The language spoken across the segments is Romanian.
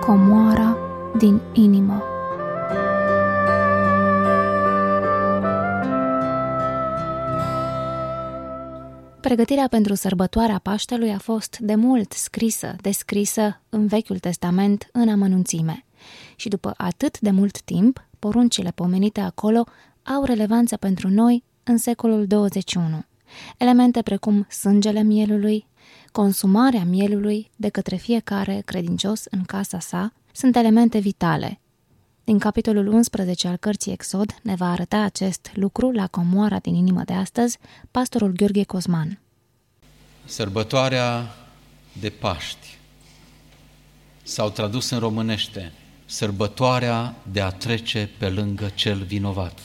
comoara din inimă. Pregătirea pentru sărbătoarea Paștelui a fost de mult descrisă în Vechiul Testament în amănunțime. Și după atât de mult timp, poruncile pomenite acolo au relevanță pentru noi în secolul 21. Elemente precum sângele mielului, consumarea mielului de către fiecare credincios în casa sa sunt elemente vitale. Din capitolul 11 al cărții Exod ne va arăta acest lucru la comoara din inimă de astăzi pastorul Gheorghe Cosman. Sărbătoarea de Paști, sau tradus în românește, sărbătoarea de a trece pe lângă cel vinovat,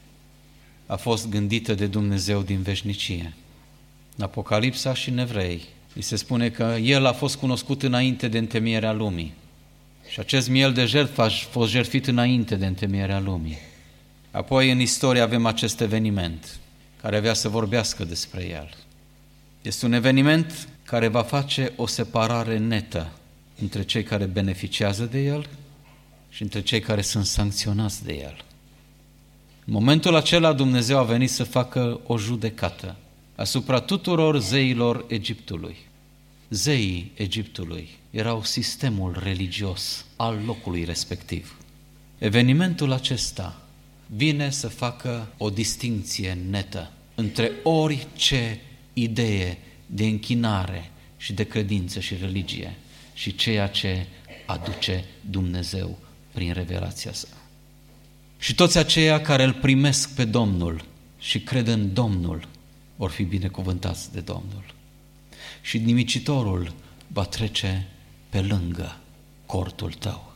a fost gândită de Dumnezeu din veșnicie. În Apocalipsa și în Evrei îi se spune că El a fost cunoscut înainte de întemeierea lumii. Și acest miel de jertfă a fost jertfit înainte de întemeierea lumii. Apoi în istorie avem acest eveniment care avea să vorbească despre el. Este un eveniment care va face o separare netă între cei care beneficiază de el și între cei care sunt sancționați de el. În momentul acela Dumnezeu a venit să facă o judecată asupra tuturor zeilor Egiptului. Zeii Egiptului erau sistemul religios al locului respectiv. Evenimentul acesta vine să facă o distincție netă între orice idee de închinare și de credință și religie și ceea ce aduce Dumnezeu prin revelația sa. Și toți aceia care îl primesc pe Domnul și cred în Domnul vor fi binecuvântați de Domnul. Și nimicitorul va trece pe lângă cortul tău.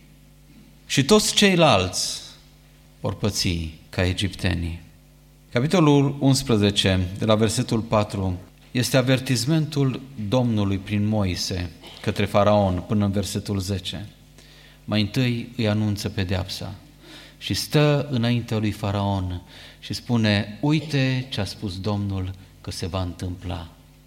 Și toți ceilalți vor păți ca egiptenii. Capitolul 11, de la versetul 4, este avertismentul Domnului prin Moise către Faraon până în versetul 10. Mai întâi îi anunță pedeapsa și stă înaintea lui Faraon și spune: uite ce a spus Domnul că se va întâmpla.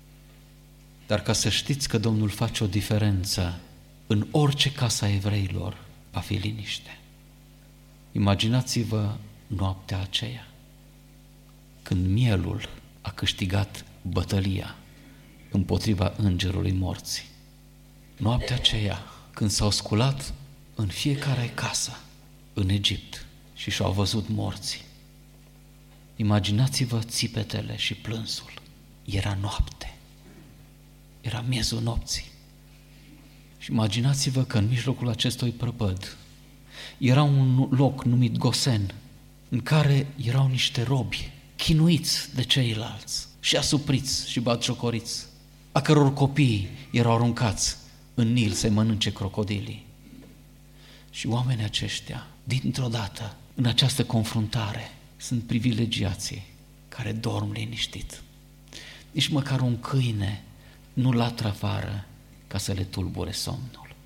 Dar ca să știți că Domnul face o diferență, în orice casa evreilor va fi liniște. Imaginați-vă noaptea aceea, când mielul a câștigat bătălia împotriva îngerului morții. Noaptea aceea, când s-au sculat în fiecare casă în Egipt și și-au văzut morții. Imaginați-vă țipetele și plânsul. Era noapte. Era miezul nopții. Și imaginați-vă că în mijlocul acestui prăpăd era un loc numit Gosen, în care erau niște robi chinuiți de ceilalți și asupriți și batjocoriți, a căror copii erau aruncați în Nil să-i mănânce crocodilii. Și oamenii aceștia, dintr-o dată, în această confruntare, sunt privilegiații care dorm liniștit. Nici măcar un câine nu latră afară ca să le tulbure somnul.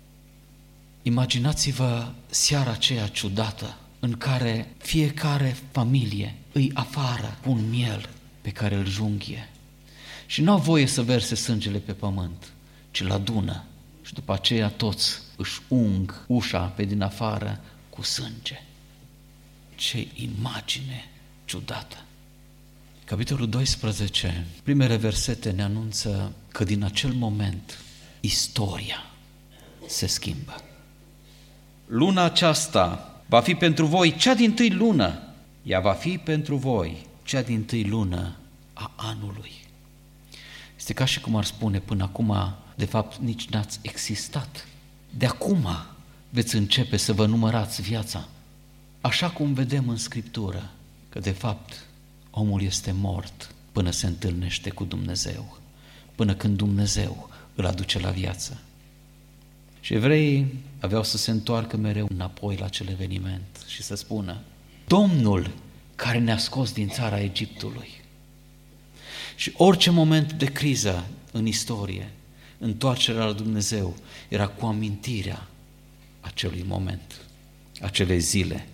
Imaginați-vă seara aceea ciudată în care fiecare familie îi afară un miel pe care îl junghie și n-au voie să verse sângele pe pământ, ci îl adună și după aceea toți își ung ușa pe din afară cu sânge. Ce imagine ciudată! Capitolul 12, primele versete ne anunță că din acel moment istoria se schimbă. Luna aceasta va fi pentru voi cea dintâi lună. Ea va fi pentru voi cea dintâi lună a anului. Este ca și cum ar spune: până acum, de fapt, nici n-ați existat. De acum veți începe să vă numărați viața. Așa cum vedem în Scriptură că, de fapt, omul este mort până se întâlnește cu Dumnezeu, până când Dumnezeu îl aduce la viață. Și evreii aveau să se întoarcă mereu înapoi la acel eveniment și să spună: Domnul care ne-a scos din țara Egiptului. Și orice moment de criză în istorie, întoarcerea la Dumnezeu era cu amintirea acelui moment, acelei zile.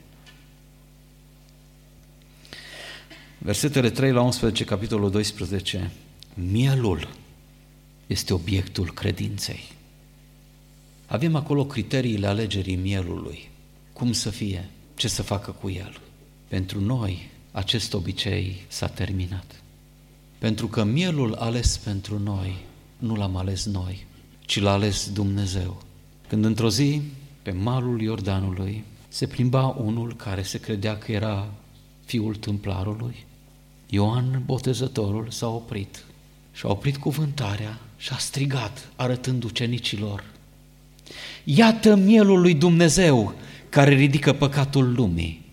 Versetele 3 la 11, capitolul 12. Mielul este obiectul credinței. Avem acolo criteriile alegerii mielului. Cum să fie, ce să facă cu el. Pentru noi, acest obicei s-a terminat. Pentru că mielul ales pentru noi, nu l-am ales noi, ci l-a ales Dumnezeu. Când într-o zi, pe malul Iordanului, se plimba unul care se credea că era fiul tâmplarului, Ioan Botezătorul s-a oprit și a oprit cuvântarea și a strigat, arătând ucenicilor: iată mielul lui Dumnezeu care ridică păcatul lumii.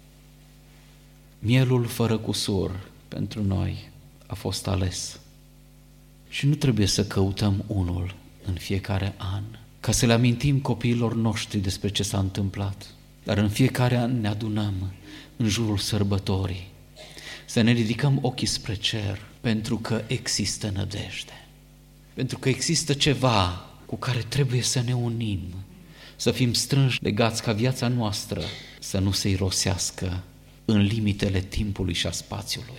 Mielul fără cusur pentru noi a fost ales. Și nu trebuie să căutăm unul în fiecare an, ca să le amintim copiilor noștri despre ce s-a întâmplat. Dar în fiecare an ne adunăm în jurul sărbătorii, să ne ridicăm ochii spre cer, pentru că există nădejde, pentru că există ceva cu care trebuie să ne unim, să fim strânși legați ca viața noastră să nu se irosească în limitele timpului și a spațiului,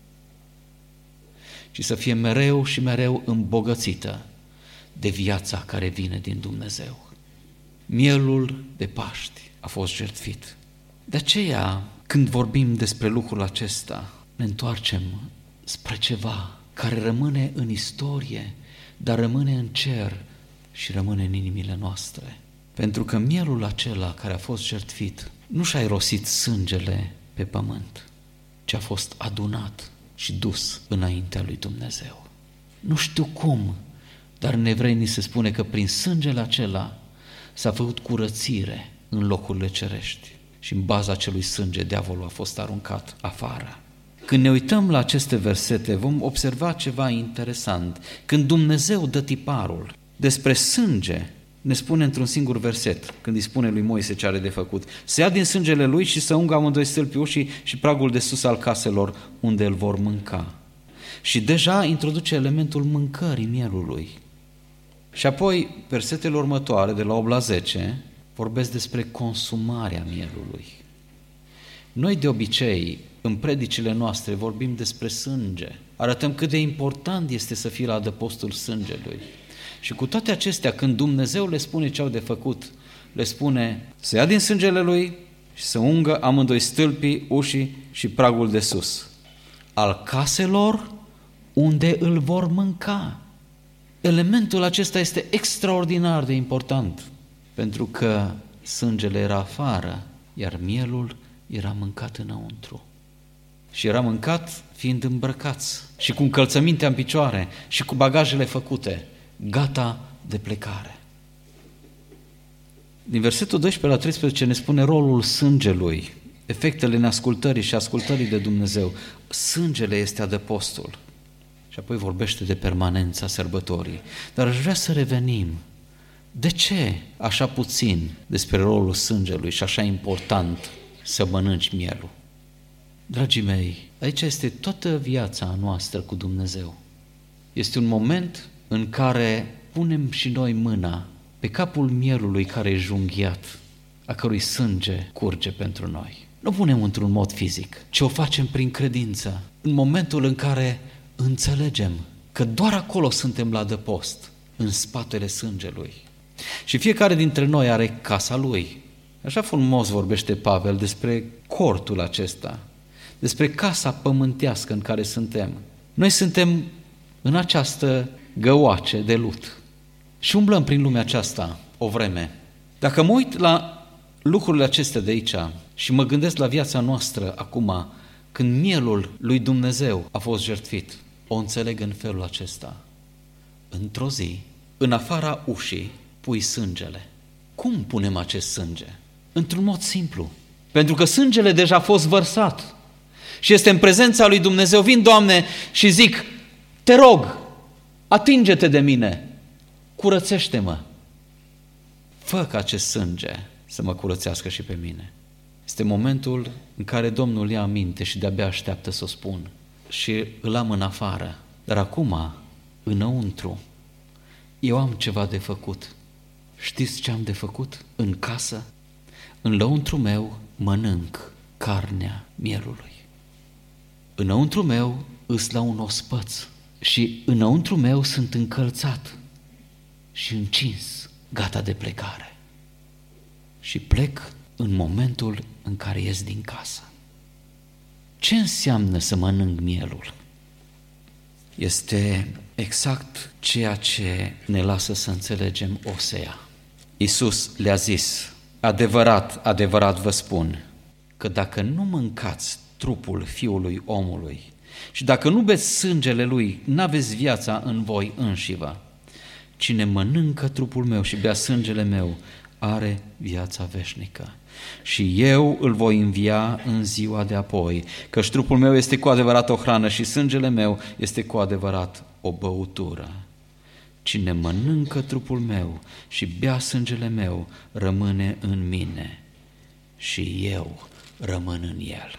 ci să fie mereu și mereu îmbogățită de viața care vine din Dumnezeu. Mielul de Paști a fost jertfit. De aceea, când vorbim despre lucrul acesta, ne întoarcem spre ceva care rămâne în istorie, dar rămâne în cer și rămâne în inimile noastre. Pentru că mielul acela care a fost jertfit nu și-a irosit sângele pe pământ, ci a fost adunat și dus înaintea lui Dumnezeu. Nu știu cum, dar în Evrei ni se spune că prin sângele acela s-a făcut curățire în locurile cerești și în baza acelui sânge diavolul a fost aruncat afară. Când ne uităm la aceste versete, vom observa ceva interesant. Când Dumnezeu dă tiparul despre sânge, ne spune într-un singur verset, când îi spune lui Moise ce are de făcut: să ia din sângele lui și să ungă amândoi stâlpii ușii și pragul de sus al caselor unde îl vor mânca. Și deja introduce elementul mâncării mielului. Și apoi, versetele următoare, de la 8 la 10, vorbesc despre consumarea mielului. Noi de obicei, în predicile noastre, vorbim despre sânge. Arătăm cât de important este să fii la adăpostul sângelui. Și cu toate acestea, când Dumnezeu le spune ce au de făcut, le spune să ia din sângele lui și să ungă amândoi stâlpii, ușii și pragul de sus al caselor unde îl vor mânca. Elementul acesta este extraordinar de important, pentru că sângele era afară, iar mielul era mâncat înăuntru. Și era mâncat fiind îmbrăcați și cu încălțămintea în picioare și cu bagajele făcute, gata de plecare. Din versetul 12 la 13 ne spune rolul sângelui, efectele neascultării și ascultării de Dumnezeu. Sângele este adăpostul. Și apoi vorbește de permanența sărbătorii. Dar aș vrea să revenim. De ce așa puțin despre rolul sângelui și așa important să mănânci mielul? Dragii mei, aici este toată viața noastră cu Dumnezeu. Este un moment în care punem și noi mâna pe capul mielului care e junghiat, a cărui sânge curge pentru noi. Nu punem într-un mod fizic, ci o facem prin credință, în momentul în care înțelegem că doar acolo suntem la adăpost, în spatele sângelui. Și fiecare dintre noi are casa lui. Așa frumos vorbește Pavel despre cortul acesta, despre casa pământească în care suntem. Noi suntem în această găoace de lut și umblăm prin lumea aceasta o vreme. Dacă mă uit la lucrurile acestea de aici și mă gândesc la viața noastră acum, când mielul lui Dumnezeu a fost jertfit, o înțeleg în felul acesta. Într-o zi, în afara ușii, pui sângele. Cum punem acest sânge? Într-un mod simplu. Pentru că sângele deja a fost vărsat și este în prezența lui Dumnezeu. Vin, Doamne, și zic: te rog, atinge-te de mine, curățește-mă. Fă ca acest sânge să mă curățească și pe mine. Este momentul în care Domnul ia aminte și de-abia așteaptă să o spun. Și îl am în afară. Dar acum, înăuntru, eu am ceva de făcut. Știți ce am de făcut? În casă, în lăuntru meu, mănânc carnea mielului. Înăuntru meu îs la un ospăț și înăuntru meu sunt încălțat și încins. gata de plecare. Și plec în momentul în care ies din casă. Ce înseamnă să mănânc mielul? Este exact ceea ce ne lasă să înțelegem Osea. Iisus le-a zis: adevărat, adevărat vă spun că dacă nu mâncați trupul Fiului Omului și dacă nu beți sângele Lui, n-aveți viața în voi înșivă. Cine mănâncă trupul meu și bea sângele meu are viața veșnică și eu îl voi învia în ziua de apoi, căci trupul meu este cu adevărat o hrană și sângele meu este cu adevărat o băutură. Cine mănâncă trupul meu și bea sângele meu rămâne în mine și eu rămân în el.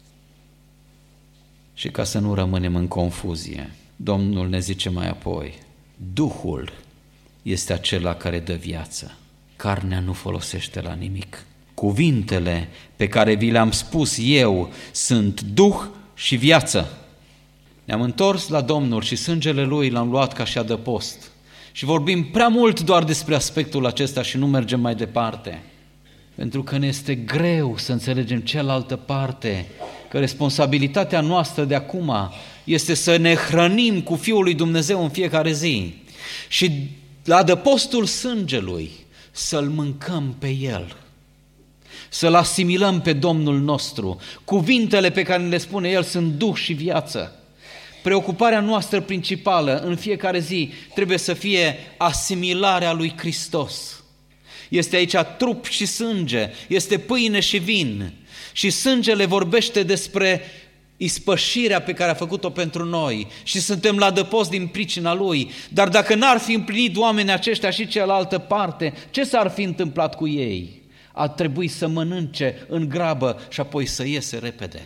Și ca să nu rămânem în confuzie, Domnul ne zice mai apoi: Duhul este acela care dă viață, carnea nu folosește la nimic. Cuvintele pe care vi le-am spus eu sunt Duh și viață. Ne-am întors la Domnul și sângele Lui l-am luat ca și adăpost. Și vorbim prea mult doar despre aspectul acesta și nu mergem mai departe. Pentru că ne este greu să înțelegem cealaltă parte, că responsabilitatea noastră de acum este să ne hrănim cu Fiul lui Dumnezeu în fiecare zi. Și la adăpostul sângelui să-L mâncăm pe El, să-L asimilăm pe Domnul nostru. Cuvintele pe care le spune El sunt Duh și viață. Preocuparea noastră principală în fiecare zi trebuie să fie asimilarea lui Hristos. Este aici trup și sânge, este pâine și vin. Și sângele vorbește despre ispășirea pe care a făcut-o pentru noi și suntem la adăpost din pricina Lui. Dar dacă n-ar fi împlinit oamenii aceștia și cealaltă parte, ce s-ar fi întâmplat cu ei? Ar trebui să mănânce în grabă și apoi să iese repede.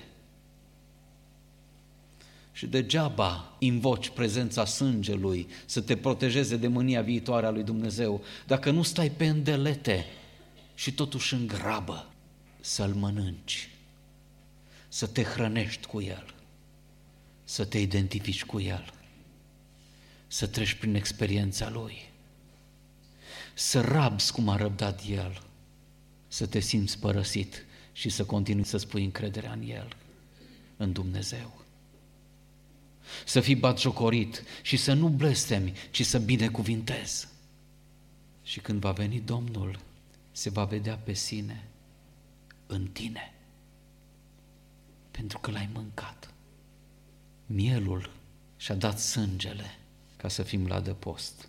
Și degeaba invoci prezența sângelui să te protejeze de mânia viitoare a lui Dumnezeu, dacă nu stai pe îndelete și totuși în grabă să-L mănânci, să te hrănești cu El, să te identifici cu El, să treci prin experiența Lui, să rabzi cum a răbdat El, să te simți părăsit și să continui să spui încrederea în El, în Dumnezeu. Să fii batjocorit și să nu blestemi, ci să binecuvintezi. Și când va veni Domnul, se va vedea pe sine în tine, pentru că l-ai mâncat. Mielul și-a dat sângele ca să fim la adăpost.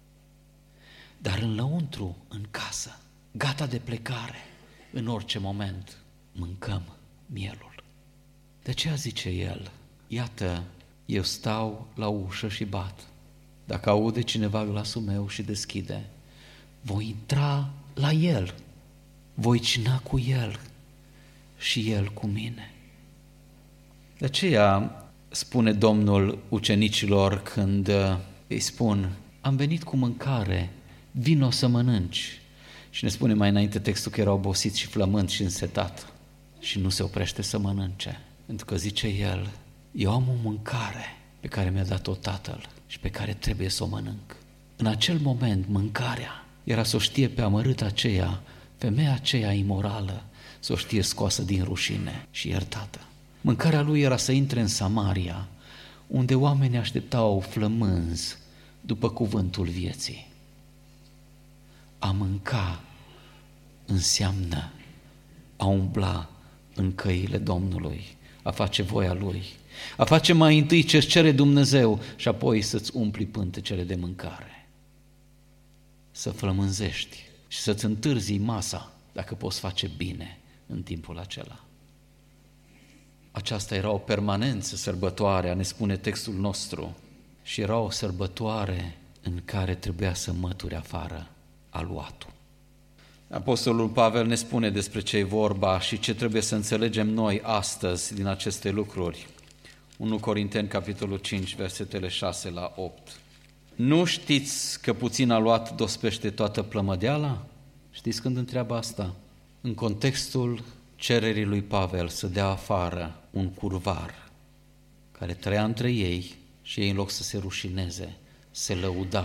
Dar înăuntru, în casă, gata de plecare, în orice moment, mâncăm mielul. De aceea zice El: iată, eu stau la ușă și bat. Dacă aude cineva glasul meu și deschide, voi intra la el, voi cina cu el și el cu mine. De aceea spune Domnul ucenicilor când îi spun: am venit cu mâncare, vino să mănânci. Și ne spune mai înainte textul că era obosit și flământ și însetat și nu se oprește să mănânce. Pentru că zice El: eu am o mâncare pe care mi-a dat-o Tatăl și pe care trebuie să o mănânc. În acel moment, mâncarea era să o știe pe amărâta aceea, femeia aceea imorală, să o știe scoasă din rușine și iertată. Mâncarea lui era să intre în Samaria, unde oamenii așteptau flămânzi după cuvântul vieții. A mânca înseamnă a umbla în căile Domnului, a face voia Lui, a face mai întâi ce-ți cere Dumnezeu și apoi să-ți umpli pântecele de mâncare. Să flămânzești și să-ți întârzi masa dacă poți face bine în timpul acela. Aceasta era o permanență sărbătoare, ne spune textul nostru, și era o sărbătoare în care trebuia să mături afară aluatul. Apostolul Pavel ne spune despre ce e vorba și ce trebuie să înțelegem noi astăzi din aceste lucruri. 1 Corinteni, capitolul 5, versetele 6 la 8. Nu știți că puțin aluat dospește toată plămădeala? Știți când întreabă asta? În contextul cererii lui Pavel să dea afară un curvar care trăia între ei și ei, în loc să se rușineze, se lăudau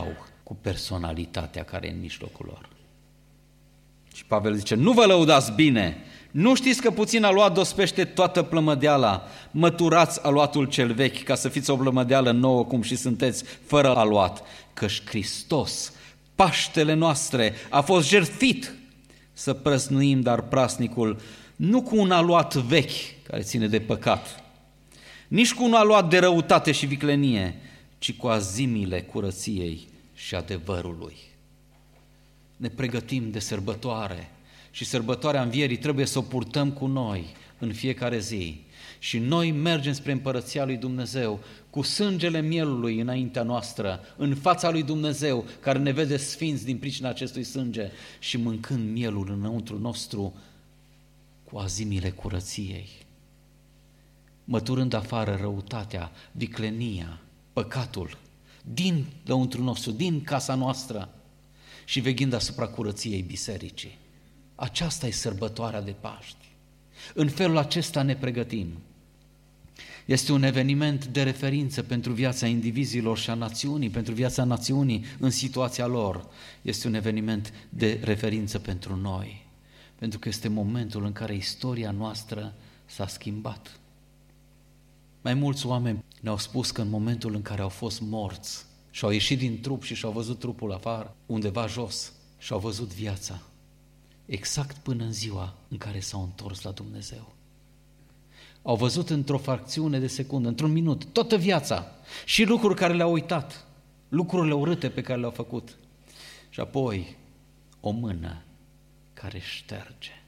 cu personalitatea care e în mijlocul lor. Și Pavel zice, nu vă lăudați bine, nu știți că puțin aluat dospește toată plămădeala, măturați aluatul cel vechi ca să fiți o plămădeală nouă cum și sunteți fără aluat, căci Hristos, Paștele noastre, a fost jertfit să prăznuim dar prasnicul nu cu un aluat vechi care ține de păcat, nici cu un aluat de răutate și viclenie, ci cu azimile curăției și adevărului. Ne pregătim de sărbătoare și sărbătoarea învierii trebuie să o purtăm cu noi în fiecare zi. Și noi mergem spre împărăția lui Dumnezeu cu sângele mielului înaintea noastră, în fața lui Dumnezeu, care ne vede sfinți din pricina acestui sânge și mâncând mielul înăuntru nostru cu azimile curăției, măturând afară răutatea, viclenia, păcatul, din lăuntru nostru, din casa noastră și veghind asupra curăției bisericii. Aceasta e sărbătoarea de Paști. În felul acesta ne pregătim. Este un eveniment de referință pentru viața indivizilor și a națiunii, pentru viața națiunii în situația lor. Este un eveniment de referință pentru noi, pentru că este momentul în care istoria noastră s-a schimbat. Mai mulți oameni ne-au spus că în momentul în care au fost morți și au ieșit din trup și și-au văzut trupul afară, undeva jos, și au văzut viața, exact până în ziua în care s-au întors la Dumnezeu. Au văzut într-o fracțiune de secundă, într-un minut, toată viața și lucruri care le-au uitat, lucrurile urâte pe care le-au făcut. Și apoi o mână care șterge.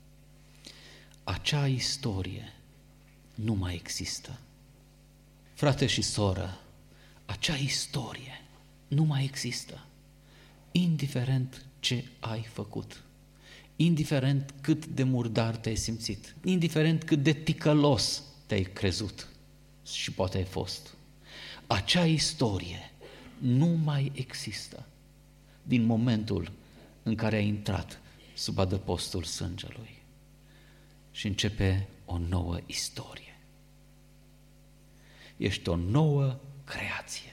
Acea istorie nu mai există. Frate și soră, acea istorie nu mai există. Indiferent ce ai făcut, indiferent cât de murdar te-ai simțit, indiferent cât de ticălos te-ai crezut și poate ai fost, acea istorie nu mai există din momentul în care ai intrat sub adăpostul sângelui și începe o nouă istorie. Ești o nouă creație.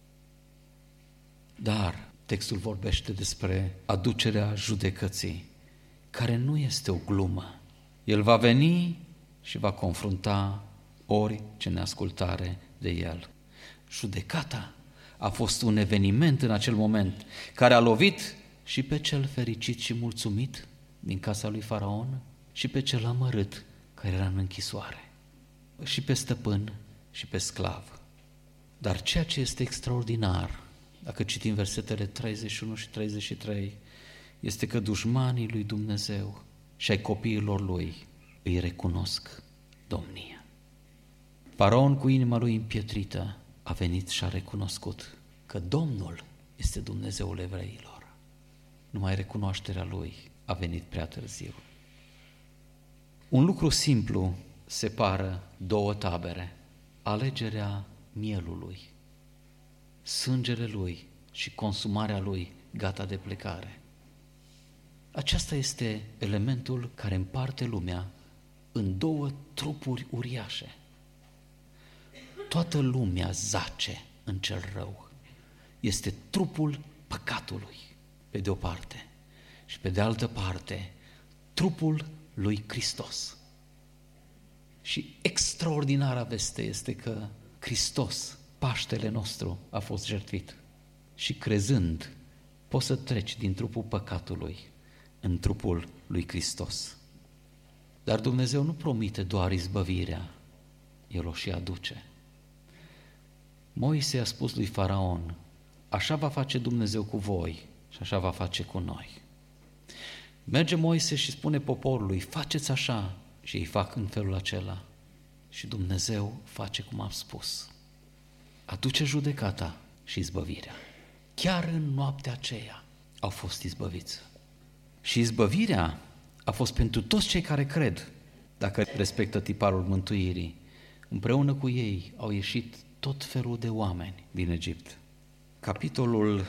Dar textul vorbește despre aducerea judecății, care nu este o glumă. El va veni și va confrunta orice neascultare de el. Judecata a fost un eveniment în acel moment care a lovit și pe cel fericit și mulțumit din casa lui Faraon și pe cel amărât care era în închisoare, și pe stăpân și pe sclav. Dar ceea ce este extraordinar, dacă citim versetele 31 și 33, este că dușmanii lui Dumnezeu și ai copiilor lui îi recunosc domnia. Faraon, cu inima lui împietrită, a venit și a recunoscut că Domnul este Dumnezeul evreilor. Numai recunoașterea lui a venit prea târziu. Un lucru simplu separă două tabere: alegerea mielului, sângele lui și consumarea lui gata de plecare. Aceasta este elementul care împarte lumea în două trupuri uriașe. Toată lumea zace în cel rău. Este trupul păcatului, pe de o parte, și pe de altă parte, trupul lui Hristos. Și extraordinara veste este că Hristos, Paștele nostru, a fost jertfit. Și crezând, poți să treci din trupul păcatului în trupul lui Hristos. Dar Dumnezeu nu promite doar izbăvirea, El o și aduce. Moise a spus lui Faraon: așa va face Dumnezeu cu voi și așa va face cu noi. Merge Moise și spune poporului: faceți așa, și ei fac în felul acela. Și Dumnezeu face cum a spus. Aduce judecata și izbăvirea. Chiar în noaptea aceea au fost izbăviți. Și izbăvirea a fost pentru toți cei care cred, dacă respectă tiparul mântuirii. Împreună cu ei au ieșit tot felul de oameni din Egipt. Capitolul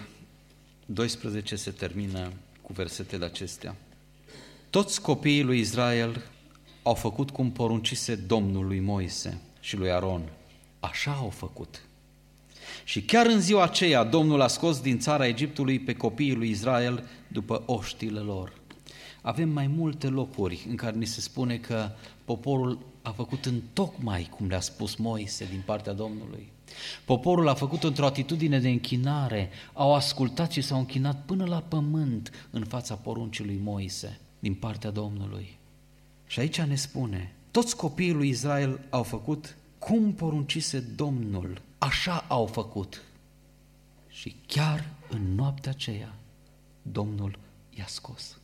12 se termină cu versetele acestea. Toți copiii lui Israel au făcut cum poruncise Domnul lui Moise și lui Aron. Așa au făcut. Și chiar în ziua aceea Domnul a scos din țara Egiptului pe copiii lui Israel după oștile lor. Avem mai multe locuri în care ni se spune că poporul a făcut întocmai cum le-a spus Moise din partea Domnului. Poporul a făcut într-o atitudine de închinare, au ascultat și s-au închinat până la pământ în fața poruncii lui Moise din partea Domnului. Și aici ne spune, toți copiii lui Israel au făcut cum poruncise Domnul, așa au făcut. Și chiar în noaptea aceea Domnul i-a scos.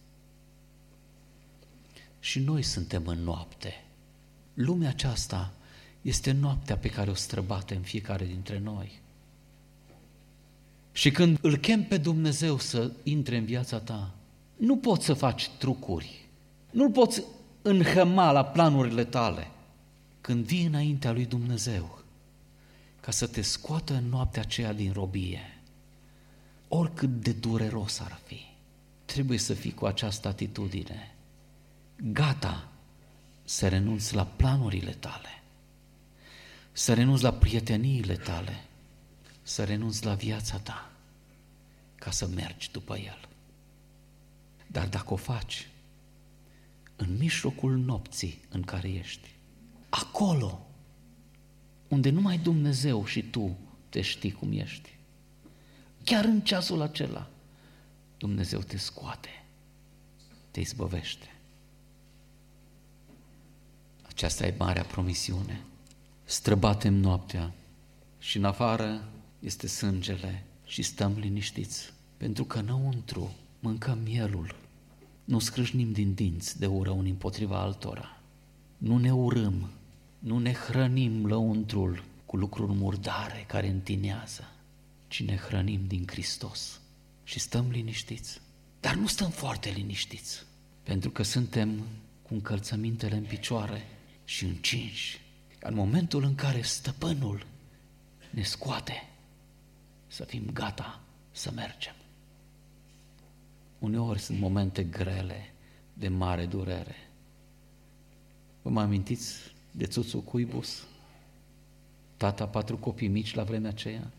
Și noi suntem în noapte. Lumea aceasta este noaptea pe care o străbatem fiecare dintre noi. Și când îl chem pe Dumnezeu să intre în viața ta, nu poți să faci trucuri, nu-l poți înhăma la planurile tale. Când vii înaintea lui Dumnezeu ca să te scoată în noaptea aceea din robie, oricât de dureros ar fi, trebuie să fii cu această atitudine, gata să renunți la planurile tale, să renunți la prieteniile tale, să renunți la viața ta, ca să mergi după El. Dar dacă o faci în mijlocul nopții în care ești, acolo unde numai Dumnezeu și tu te știi cum ești, chiar în ceasul acela, Dumnezeu te scoate, te izbăvește. Aceasta e marea promisiune. Străbatem noaptea și în afară este sângele și stăm liniștiți, pentru că înăuntru mâncăm mielul, nu scrâșnim din dinți de ură unii împotriva altora, nu ne urâm, nu ne hrănim lăuntrul cu lucruri murdare care întinează, ci ne hrănim din Hristos și stăm liniștiți. Dar nu stăm foarte liniștiți, pentru că suntem cu încălțămintele în picioare și încinși. În momentul în care stăpânul ne scoate, să fim gata să mergem. Uneori sunt momente grele, de mare durere. Vă mai amintiți de Țuțu Cuibus? Tata 4 copii mici la vremea aceea,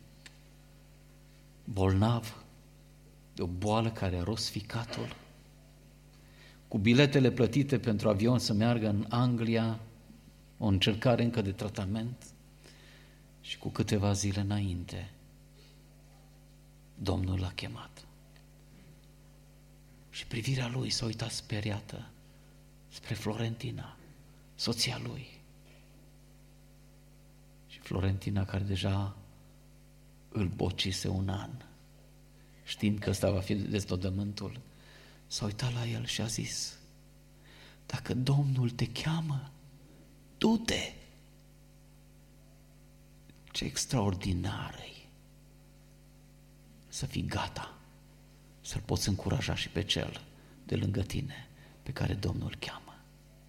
bolnav de o boală care a ros ficatul, cu biletele plătite pentru avion să meargă în Anglia, o încercare încă de tratament, și cu câteva zile înainte Domnul l-a chemat. Și privirea lui s-a uitat speriată spre Florentina, soția lui. Și Florentina, care deja îl bocise un an, știind că ăsta va fi deznodământul, s-a uitat la el și a zis: dacă Domnul te cheamă, du-te! Ce extraordinar-i să fii gata să-l poți încuraja și pe cel de lângă tine pe care Domnul îl cheamă.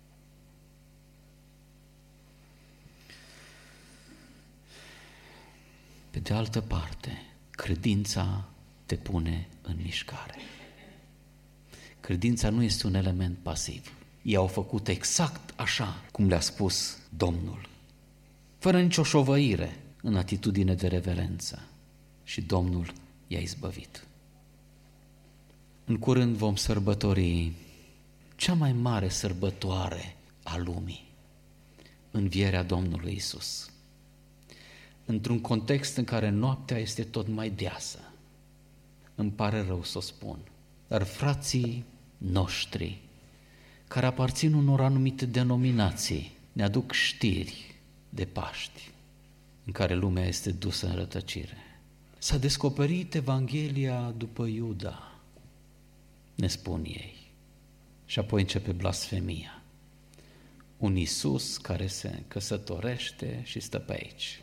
Pe de altă parte, credința te pune în mișcare. Credința nu este un element pasiv. Ei au făcut exact așa cum le-a spus Domnul, fără nicio șovăire, în atitudine de reverență, și Domnul i-a izbăvit. În curând vom sărbători cea mai mare sărbătoare a lumii, învierea Domnului Iisus, într-un context în care noaptea este tot mai deasă. Îmi pare rău să o spun, dar frații noștri care aparțin unor anumite denominații ne aduc știri de Paști în care lumea este dusă în rătăcire. S-a descoperit Evanghelia după Iuda, ne spun ei, și apoi începe blasfemia. Un Iisus care se căsătorește și stă pe aici.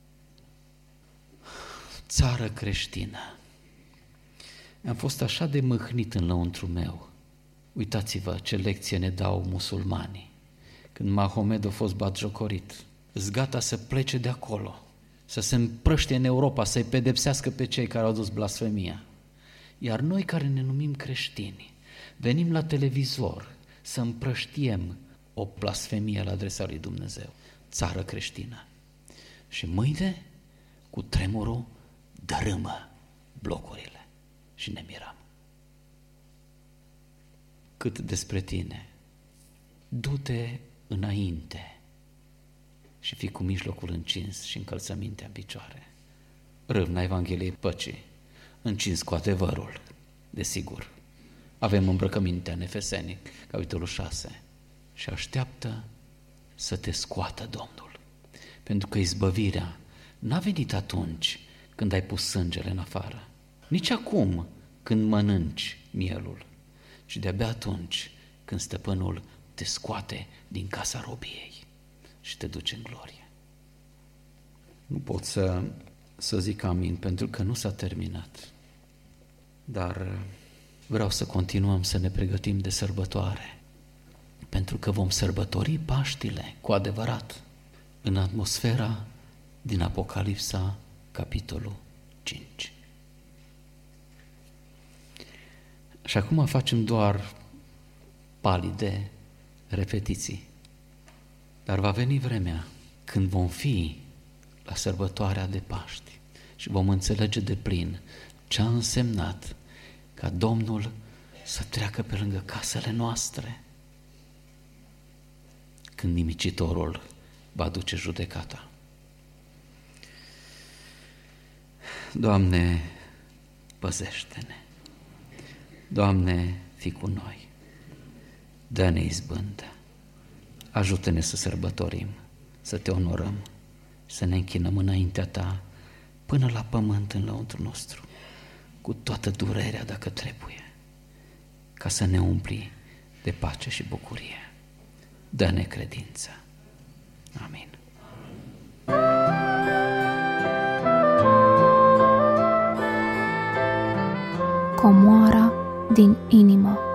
Țară creștină. Am fost așa de mâhnit în lăuntru meu. Uitați-vă ce lecție ne dau musulmanii. Când Mahomed a fost batjocorit, îți gata să plece de acolo, să se împrăște în Europa, să-i pedepsească pe cei care au dus blasfemia. Iar noi care ne numim creștini, venim la televizor să împrăștiem o blasfemie la adresa lui Dumnezeu. Țară creștină. Și mâine cu tremurul dărâmă blocurile și ne mirăm. Cât despre tine, du-te înainte și fii cu mijlocul încins și încălțămintea în picioare. Râvna Evangheliei păcii, încins cu adevărul, desigur. Avem îmbrăcămintea în Efeseni, capitolul 6, și așteaptă să te scoată Domnul. Pentru că izbăvirea n-a venit atunci când ai pus sângele în afară, nici acum când mănânci mielul, ci de-abia atunci când stăpânul te scoate din casa robiei și te duce în glorie. Nu pot să zic amin, pentru că nu s-a terminat, dar vreau să continuăm să ne pregătim de sărbătoare, pentru că vom sărbători Paștile cu adevărat în atmosfera din Apocalipsa, capitolul 5. Și acum facem doar palide repetiții, dar va veni vremea când vom fi la sărbătoarea de Paști și vom înțelege de plin ce a însemnat ca Domnul să treacă pe lângă casele noastre când nimicitorul va duce judecata. Doamne, păzește-ne! Doamne, fii cu noi! Dă-ne izbândă! Ajută-ne să sărbătorim, să te onorăm, să ne închinăm înaintea ta până la pământ în lăuntru nostru, cu toată durerea dacă trebuie, ca să ne umpli de pace și bucurie. Dă-ne credință. Amin. Comoara din inimă.